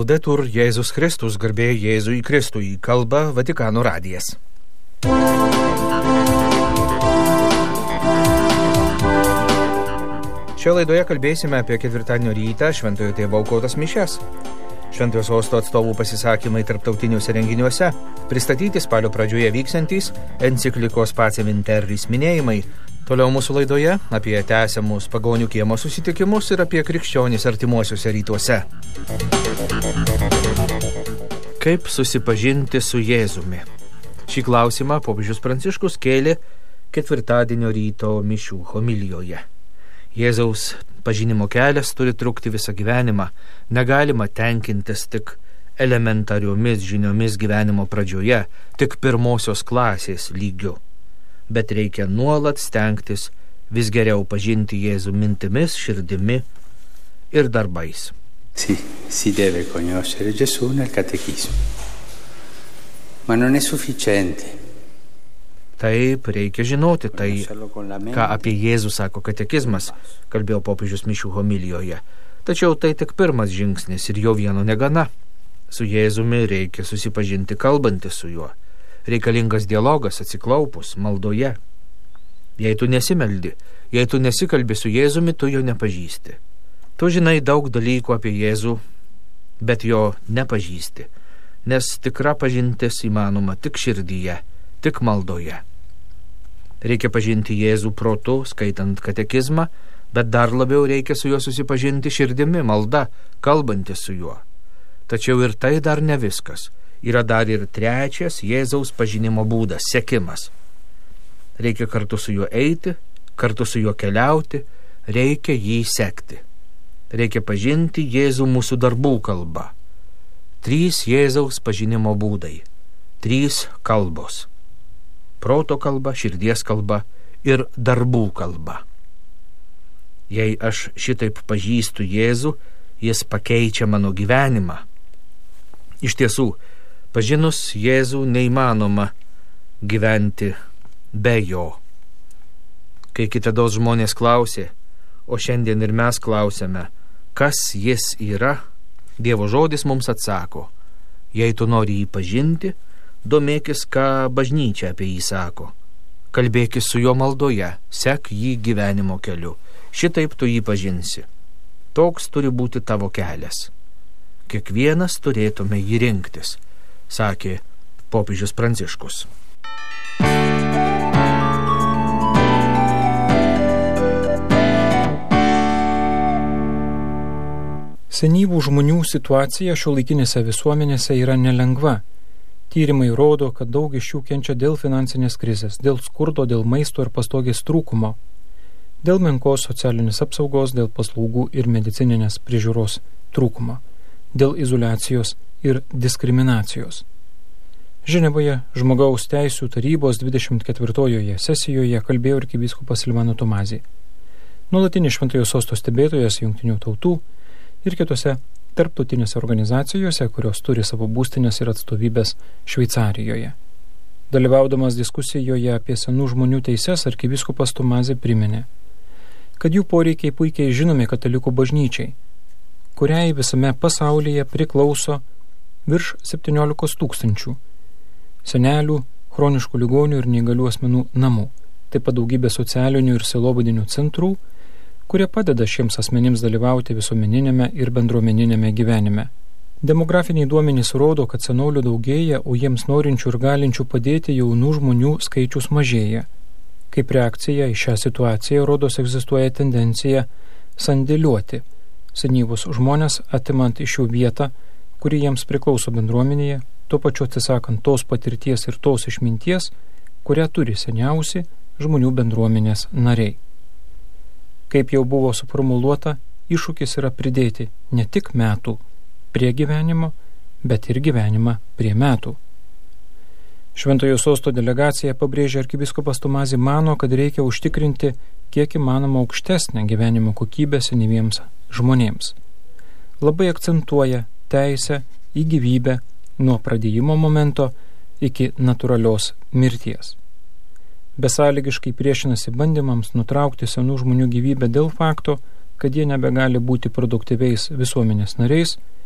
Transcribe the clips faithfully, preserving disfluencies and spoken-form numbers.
Laudetur Jėzus Kristus, garbė Jėzui Kristui, kalba Vatikano radijas. Šioje laidoje kalbėsime apie ketvirtadienio rytą Šventojo Tėvo aukotas mišias. Šventojo Sosto atstovų pasisakymai tarptautiniuose renginiuose, pristatyti spalio pradžioje vyksiantys enciklikos Pacem in Terris minėjimai. Toliau mūsų laidoje apie tęsiamus pagonių kiemo susitikimus ir apie krikščionis artimuosiuose rytuose. Kaip susipažinti su Jėzumi? Šį klausimą popiežius Pranciškus kėlė ketvirtadienio ryto mišių homilijoje. Jėzaus pažinimo kelias turi trukti visą gyvenimą. Negalima tenkintis tik elementariomis žiniomis gyvenimo pradžioje, tik pirmosios klasės lygiu. Bet reikia nuolat stengtis vis geriau pažinti Jėzų mintimis, širdimi ir darbais. Sì, si deve conoscere Gesù nel catechismo, ma non è sufficiente. Taip, reikia žinoti tai, ką apie Jėzų sako katekizmas, kalbėjo popiežius mišių homilijoje. Tačiau tai tik pirmas žingsnis ir jo vieno negana. Su Jėzumi reikia susipažinti kalbantis su juo. Reikalingas dialogas atsiklaupus, maldoje. Jei tu nesimeldi, jei tu nesikalbi su Jėzumi, tu jo nepažįsti. Tu žinai daug dalykų apie Jėzų, bet jo nepažįsti, nes tikra pažintis įmanoma tik širdyje, tik maldoje. Reikia pažinti Jėzų protu, skaitant katekizmą, bet dar labiau reikia su juo susipažinti širdimi, malda, kalbantis su juo. Tačiau ir tai dar ne viskas. Yra dar ir trečias Jėzaus pažinimo būdas – sekimas. Reikia kartu su juo eiti, kartu su juo keliauti, reikia jį sekti. Reikia pažinti Jėzų mūsų darbų kalba. Trys Jėzaus pažinimo būdai, trys kalbos. Proto kalba, širdies kalba ir darbų kalba. Jei aš šitaip pažįstu Jėzų, jis pakeičia mano gyvenimą. Iš tiesų, pažinus Jėzų neįmanoma gyventi be jo. Kai kitados žmonės klausė, o šiandien ir mes klausėme, kas jis yra, Dievo žodis mums atsako: jei tu nori jį pažinti, domėkis, ką bažnyčia apie jį sako. Kalbėkis su juo maldoje, sek jį gyvenimo keliu. Šitaip tu jį pažinsi. Toks turi būti tavo kelias. Kiekvienas turėtume jį rinktis, sakė popiežius Pranciškus. Senyvų žmonių situacija šiuolaikinėse visuomenėse yra nelengva. Tyrimai rodo, kad daug iš jų kenčia dėl finansinės krizės, dėl skurdo, dėl maisto ir pastogės trūkumo, dėl menkos socialinės apsaugos, dėl paslaugų ir medicininės priežiūros trūkumo, dėl izoliacijos ir diskriminacijos. Ženevoje Žmogaus teisių tarybos dvidešimt ketvirtojoje sesijoje kalbėjo arkivyskupas Silvano Tomazį, nuolatinis Šventojo Sosto stebėtojas Jungtinių tautų ir kitose tarptautinėse organizacijose, kurios turi savo būstinės ir atstovybės Šveicarijoje. Dalyvaudamas diskusijoje apie senų žmonių teises, arkivyskupas Tomazė priminė, kad jų poreikiai puikiai žinomi katalikų bažnyčiai, kuriai visame pasaulyje priklauso virš septyniolikos tūkstančių senelių, chroniškų ligonių ir neįgalių asmenų namų, taip pat daugybė socialinių ir sielovadinių centrų, kurie padeda šiems asmenims dalyvauti visuomeninėme ir bendruomeninėme gyvenime. Demografiniai duomenys rodo, kad senolių daugėja, o jiems norinčių ir galinčių padėti jaunų žmonių skaičius mažėja. Kaip reakcija į šią situaciją rodos egzistuoja tendencija sandėliuoti senyvus žmonės, atimant iš jų vietą, kuri jiems priklauso bendruomenėje, tuo pačiu atsisakant tos patirties ir tos išminties, kurią turi seniausi žmonių bendruomenės nariai. Kaip jau buvo suformuluota, iššūkis yra pridėti ne tik metų prie gyvenimo, bet ir gyvenimą prie metų. Šventojo Sosto delegacija, pabrėžia arkivyskupas Tomazį, mano, kad reikia užtikrinti kiek įmanoma aukštesnę gyvenimo kokybę senyviems žmonėms. Labai akcentuoja teisę į gyvybę nuo pradėjimo momento iki natūralios mirties. Besąlygiškai priešinasi bandymams nutraukti senų žmonių gyvybę dėl fakto, kad jie nebegali būti produktyviais visuomenės nariais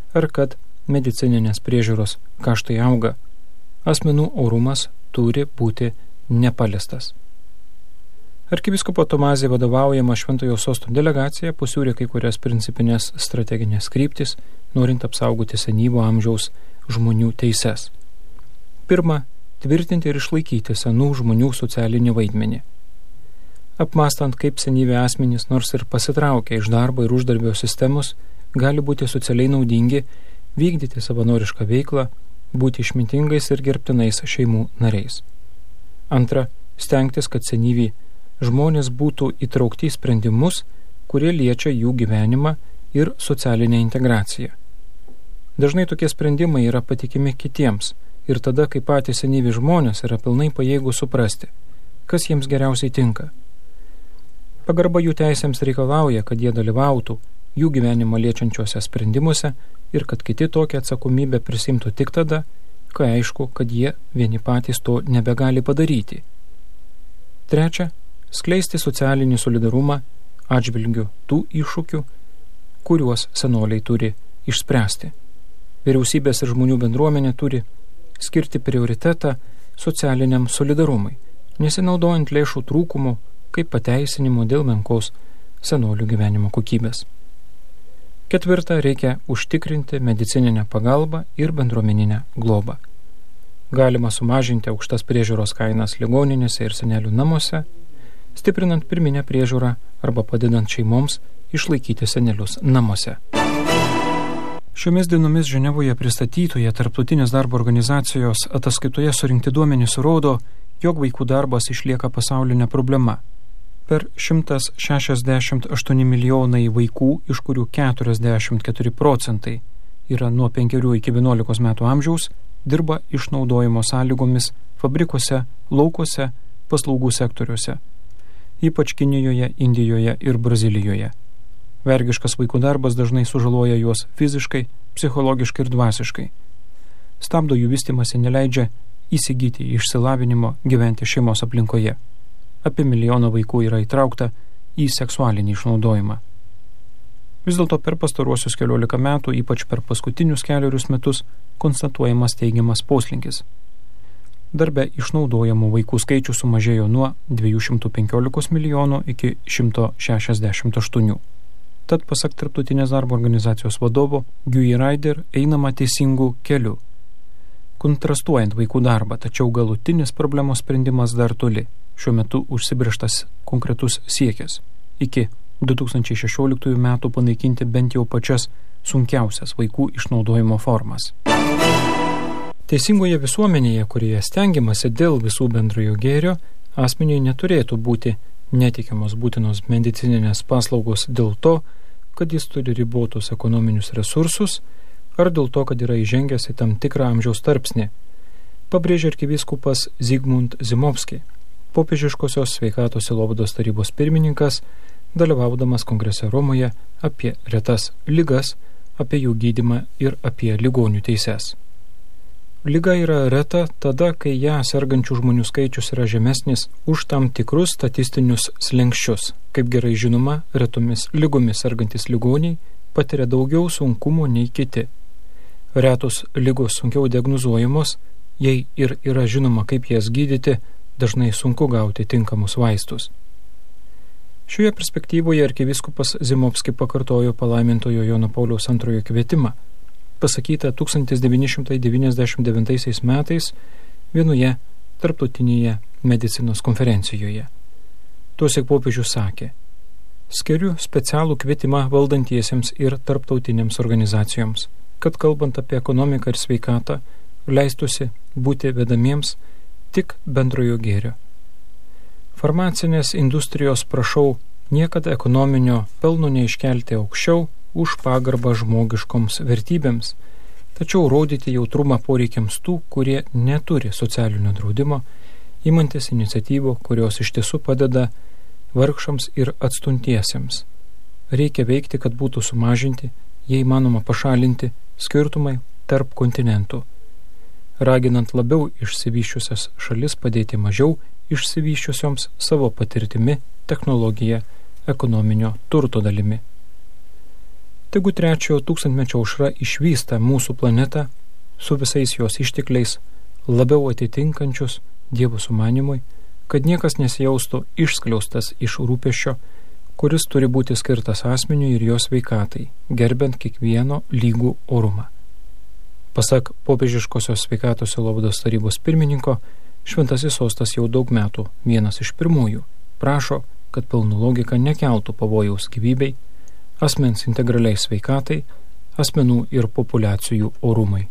ar kad medicininės priežiūros kaštai auga. Asmenų orumas turi būti nepaliestas. Arkivyskupo Tomazė vadovaujama Šventojo Sosto delegacija pasiūlė kai kurias principinės strateginės kryptis, norint apsaugoti senyvo amžiaus žmonių teises. Pirma, tvirtinti ir išlaikyti senų žmonių socialinį vaidmenį. Apmastant, kaip senyvi asmenys, nors ir pasitraukia iš darbo ir uždarbio sistemos, gali būti socialiai naudingi, vykdyti savanorišką veiklą, būti išmintingais ir gerbtinais šeimų nariais. Antra, stengtis, kad senyvi žmonės būtų įtraukti į sprendimus, kurie liečia jų gyvenimą ir socialinę integraciją. Dažnai tokie sprendimai yra patikimi kitiems ir tada, kai patys senyvi žmonės yra pilnai pajėgūs suprasti, kas jiems geriausiai tinka. Pagarba jų teisėms reikalauja, kad jie dalyvautų jų gyvenimą liečiančiuose sprendimuose ir kad kiti tokią atsakomybę prisimtų tik tada, kai aišku, kad jie vieni patys to nebegali padaryti. Trečia, skleisti socialinį solidarumą atžvilgiu tų iššūkių, kuriuos senoliai turi išspręsti. Vyriausybės ir žmonių bendruomenė turi skirti prioritetą socialiniam solidarumui, nesinaudojant lėšų trūkumu kaip pateisinimo dėl menkos senolių gyvenimo kokybės. Ketvirta, reikia užtikrinti medicininę pagalbą ir bendruomeninę globą. Galima sumažinti aukštas priežiūros kainas ligoninėse ir senelių namuose, stiprinant pirminę priežiūrą arba padedant šeimoms išlaikyti senelius namuose. Šiomis dienomis Ženevoje pristatytoje Tarptautinės darbo organizacijos ataskaitoje surinkti duomenys rodo, jog vaikų darbas išlieka pasaulinė problema. Per šimtas šešiasdešimt aštuoni milijonai vaikų, iš kurių keturiasdešimt keturi procentai yra nuo penkerių iki vienuolikos metų amžiaus, dirba išnaudojimo sąlygomis fabrikuose, laukuose, paslaugų sektoriuose, ypač Kinijoje, Indijoje ir Brazilijoje. Vergiškas vaikų darbas dažnai sužaloja juos fiziškai, psichologiškai ir dvasiškai. Stabdo jų vystymąsi, neleidžia įsigyti išsilavinimo, gyventi šeimos aplinkoje. Apie milijoną vaikų yra įtraukta į seksualinį išnaudojimą. Vis dėlto per pastaruosius keliolika metų, ypač per paskutinius keliarius metus, konstatuojamas teigiamas poslinkis. Darbe išnaudojamų vaikų skaičius sumažėjo nuo dviejų šimtų penkiolikos milijonų iki šimto šešiasdešimt aštuonių. Tad pasak Tarptautinės darbo organizacijos vadovo Guy Ryder einama teisingų kelių, kontrastuojant vaikų darbą, tačiau galutinis problemos sprendimas dar toli. Šiuo metu užsibrėžtas konkretus siekis iki du tūkstančiai šešioliktųjų metų panaikinti bent jau pačias sunkiausias vaikų išnaudojimo formas. Teisingoje visuomenėje, kurioje stengiamasi dėl visų bendrojo gėrio, asmeniui neturėtų būti netikiamos būtinos medicininės paslaugos dėl to, kad jis turi ribotus ekonominius resursus ar dėl to, kad yra įžengęs į tam tikrą amžiaus tarpsnį, pabrėžė arkivyskupas Zygmunt Zimovski, popiežiškosios sveikatos sielovados tarybos pirmininkas, dalyvaudamas kongrese Romoje apie retas ligas, apie jų gydymą ir apie ligonių teises. Liga yra reta tada, kai ją sergančių žmonių skaičius yra žemesnis už tam tikrus statistinius slenkščius. Kaip gerai žinoma, retomis ligomis sergantis ligoniai patiria daugiau sunkumų nei kiti. Retos ligos sunkiau diagnozuojamos, jei ir yra žinoma, kaip jas gydyti, dažnai sunku gauti tinkamus vaistus. Šioje perspektyvoje arkivyskupas Zimovski pakartojo palaimintojo Jono Pauliaus antrojo kvietimą, pasakyta tūkstantis devyni šimtai devyniasdešimt devintaisiais metais vienoje tarptautinėje medicinos konferencijoje. Tuosiek popiežius sakė: skiriu specialų kvietimą valdantiesiems ir tarptautinėms organizacijoms, kad kalbant apie ekonomiką ir sveikatą, leistusi būti vedamiems tik bendrojo gėrio. Farmacinės industrijos prašau niekada ekonominio pelno neiškelti aukščiau už pagarbą žmogiškoms vertybėms, tačiau rodyti jautrumą poreikiams tų, kurie neturi socialinio draudimo, imantis iniciatyvų, kurios iš tiesų padeda vargšams ir atstuntiesiems. Reikia veikti, kad būtų sumažinti, jei manoma pašalinti, skirtumai tarp kontinentų, raginant labiau išsivysčiusias šalis padėti mažiau išsivysčiusioms savo patirtimi, technologija, ekonominio turto dalimi. Tegu trečiojo tūkstantmečio aušra išvysta mūsų planetą su visais jos ištekliais labiau atitinkančius Dievo sumanimui, kad niekas nesijaustų išskliaustas iš rūpesčio, kuris turi būti skirtas asmeniui ir jo sveikatai, gerbent kiekvieno lygų orumą. Pasak popiežiškosios sveikatos sielovados tarybos pirmininko, Šventasis sostas jau daug metų, vienas iš pirmųjų, prašo, kad pilnų logika nekeltų pavojaus gyvybei, asmens integraliai sveikatai, asmenų ir populiacijų orumai.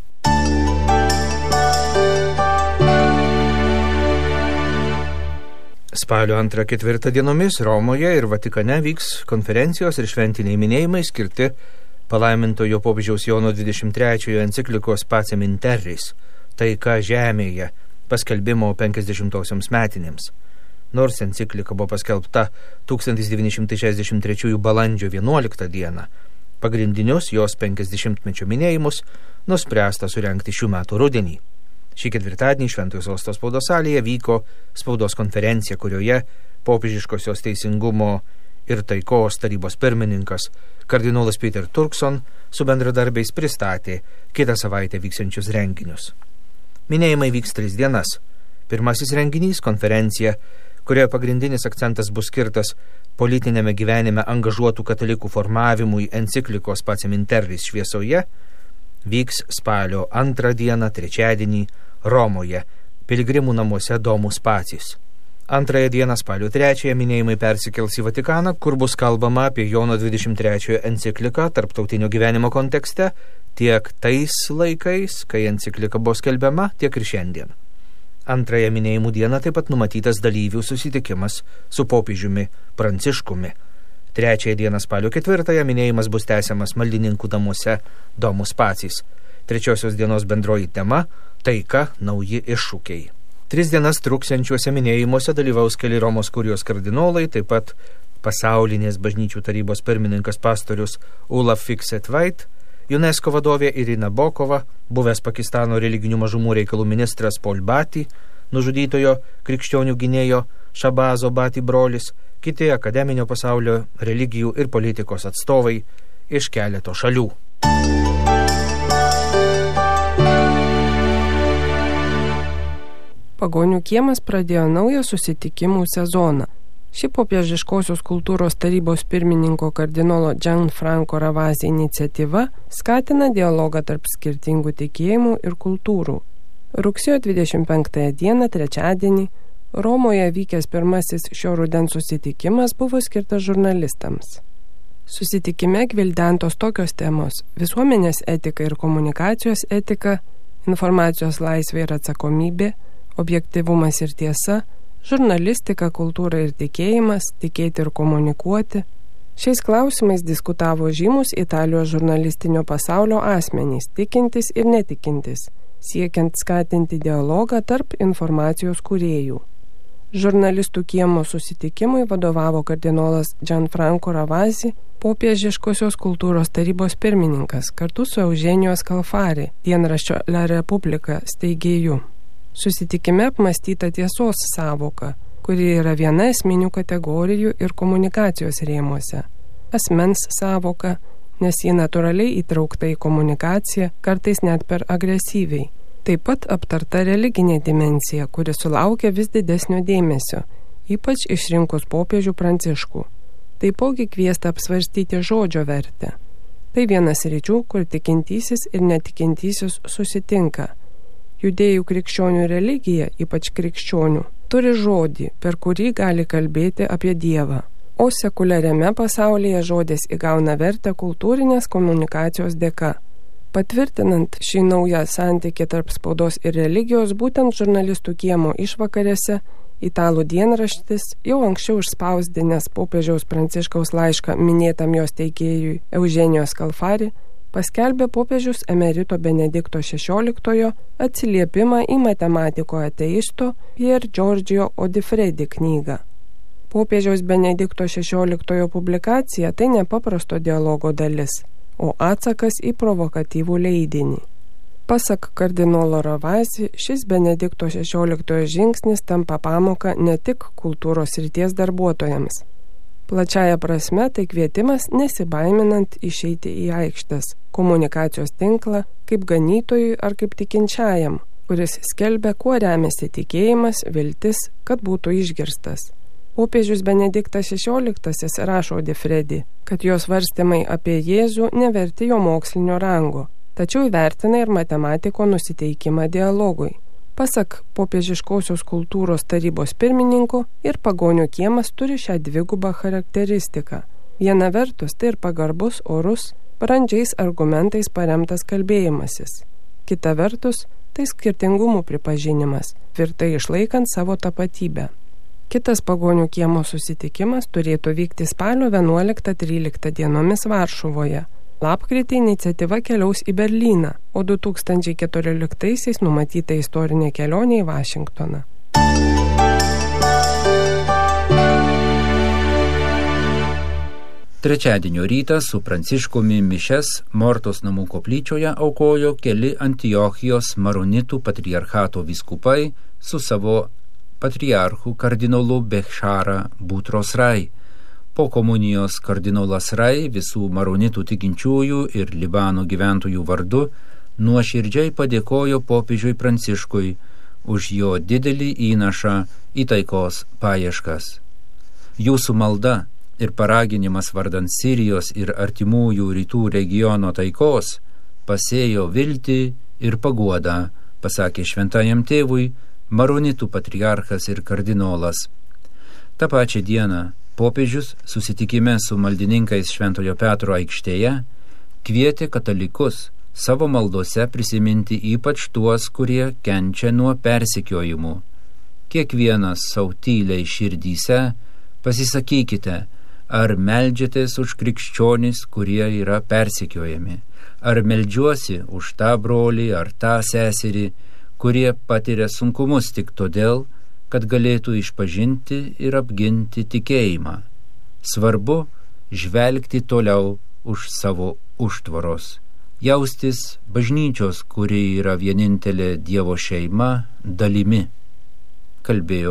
Spalio antrą ketvirtą dienomis Romoje ir Vatikane vyks konferencijos ir šventiniai minėjimai skirti palaimintojo popiežiaus Jono dvidešimt trečiojo enciklikos Pacem in Terris, taika žemėje, paskelbimo penkiasdešimtosioms metinėms. Nors enciklika buvo paskelbta tūkstantis devyni šimtai šešiasdešimt trečiųjų balandžio vienuoliktą dieną, pagrindinius jos penkiasdešimtmečio minėjimus nuspręsta surengti šių metų rudenį. Šį ketvirtadienį Šventojo sosto spaudos salėje vyko spaudos konferencija, kurioje popiežiškosios teisingumo ir taikos tarybos pirmininkas kardinolas Peter Turkson su bendradarbiais pristatė kitą savaitę vyksiančius renginius. Minėjimai vyks tris dienas. Pirmasis renginys – konferencija, kurioje pagrindinis akcentas bus skirtas politinėme gyvenime angažuotų katalikų formavimui enciklikos Pacem in Terris šviesoje, vyks spalio antrą dieną, trečiadienį, Romoje, piligrimų namuose Domus Pacis. Antrąją dieną, spalio trečiąją, minėjimai persikels į Vatikaną, kur bus kalbama apie Jono dvidešimt trečiojo encikliką tarptautinio gyvenimo kontekste, tiek tais laikais, kai enciklika buvo skelbiama, tiek ir šiandien. Antrąją minėjimų dieną taip pat numatytas dalyvių susitikimas su popiežiumi Pranciškumi. Trečiąją dieną, spalio ketvirtąją, minėjimas bus tęsiamas maldininkų namuose Domus Pacis. Trečiosios dienos bendroji tema – taika, nauji iššūkiai. Tris dienas truksiančiuose minėjimuose dalyvaus keli Romos kurijos kardinolai, taip pat pasaulinės bažnyčių tarybos pirmininkas pastorius Olaf Fixet-White, UNESCO vadovė Irina Bokova, buvęs Pakistano religinių mažumų reikalų ministras Paul Bati, nužudytojo krikščionių gynėjo Šabazo Bati brolis, kiti akademinio pasaulio religijų ir politikos atstovai iš keleto šalių. Pagonių kiemas pradėjo naują susitikimų sezoną. Ši popiežiškosios kultūros tarybos pirmininko kardinolo Gianfranco Ravasi iniciatyva skatina dialogą tarp skirtingų tikėjimų ir kultūrų. Rugsėjo dvidešimt penktąją dieną, trečiadienį, Romoje vykęs pirmasis šio rudens susitikimas buvo skirtas žurnalistams. Susitikime gvildentos tokios temos – visuomenės etika ir komunikacijos etika, informacijos laisvė ir atsakomybė, objektyvumas ir tiesa, žurnalistika, kultūra ir tikėjimas, tikėti ir komunikuoti. Šiais klausimais diskutavo žymus Italijos žurnalistinio pasaulio asmenys, tikintis ir netikintis, siekiant skatinti dialogą tarp informacijos kūrėjų. Žurnalistų kiemo susitikimui vadovavo kardinolas Gianfranco Ravasi, popiežiškosios kultūros tarybos pirmininkas, kartu su Eugenio Scalfari, dienraščio La Repubblica steigėju. Susitikime apmąstyta tiesos sąvoka, kuri yra viena esminių kategorijų ir komunikacijos rėmuose. Asmens sąvoka, nes ji natūraliai įtraukta į komunikaciją, kartais net per agresyviai. Taip pat aptarta religinė dimensija, kuri sulaukia vis didesnio dėmesio, ypač išrinkus popiežių Pranciškų. Taipogi kviesta apsvarstyti žodžio vertę. Tai vienas ryčių, kur tikintysis ir netikintysis susitinka. Judėjų krikščionių religija, ypač krikščionių, turi žodį, per kurį gali kalbėti apie Dievą. O sekuliariame pasaulyje žodis įgauna vertę kultūrinės komunikacijos dėka. Patvirtinant šį naują santykį tarp spaudos ir religijos, būtent žurnalistų kiemo išvakarėse, italų dienraštis, jau anksčiau išspausdinęs popiežiaus Pranciškaus laišką minėtam jos teikėjui Eugenio Scalfari, paskelbė popiežius emerito Benedikto šešioliktojo atsiliepimą į matematiko ateisto Pier Giorgio Odifredi knygą. Popiežiaus Benedikto šešioliktojo publikacija tai nepaprasto dialogo dalis, o atsakas į provokatyvų leidinį. Pasak kardinolo Ravasi, šis Benedikto šešioliktojo žingsnis tampa pamoka ne tik kultūros srities darbuotojams. Plačiaja prasme tai kvietimas nesibaiminant išeiti į aikštės, komunikacijos tinklą, kaip ganytojui ar kaip tikinčiajam, kuris skelbia, kuo remiasi tikėjimas, viltis, kad būtų išgirstas. Popiežius Benediktas šešioliktasis rašo Di Fredi, kad jos svarstymai apie Jėzų neverti jo mokslinio rango, tačiau įvertina ir matematiko nusiteikimą dialogui. Pasak popiežiškosios kultūros tarybos pirmininko, ir pagonių kiemas turi šią dvigubą charakteristiką. Viena vertus tai ir pagarbus, orus, brandžiais argumentais paremtas kalbėjimasis. Kita vertus tai skirtingumų pripažinimas, tvirtai išlaikant savo tapatybę. Kitas pagonių kiemo susitikimas turėtų vykti spalio vienuoliktą tryliktą dienomis Varšuvoje. Lapkritį iniciatyva keliaus į Berlyną, o du tūkstančiai keturioliktaisiais numatyta istorinė kelionė į Vašingtoną. Trečiadienio rytą su Pranciškumi mišias Mortos namų koplyčioje aukojo keli Antiochijos maronitų patriarchato vyskupai su savo patriarchu kardinolu Bechara Butros Rai. Po komunijos kardinolas Rai visų maronitų tikinčiųjų ir Libano gyventojų vardu nuoširdžiai padėkojo popiežiui Pranciškui už jo didelį įnašą į taikos paieškas. Jūsų malda ir paraginimas vardan Sirijos ir artimųjų rytų regiono taikos pasėjo viltį ir paguodą, pasakė šventajam tėvui maronitų patriarchas ir kardinolas. Ta pačia diena popiežius susitikime su maldininkais Šventojo Petro aikštėje kvietė katalikus savo maldose prisiminti ypač tuos, kurie kenčia nuo persekiojimų. Kiekvienas sau tyliai širdyse pasisakykite, ar meldžiatės už krikščionis, kurie yra persekiojami, ar meldžiuosi už tą brolį ar tą seserį, kurie patiria sunkumus tik todėl, kad galėtų išpažinti ir apginti tikėjimą. Svarbu žvelgti toliau už savo užtvaros, jaustis bažnyčios, kuri yra vienintelė Dievo šeima, dalimi, kalbėjo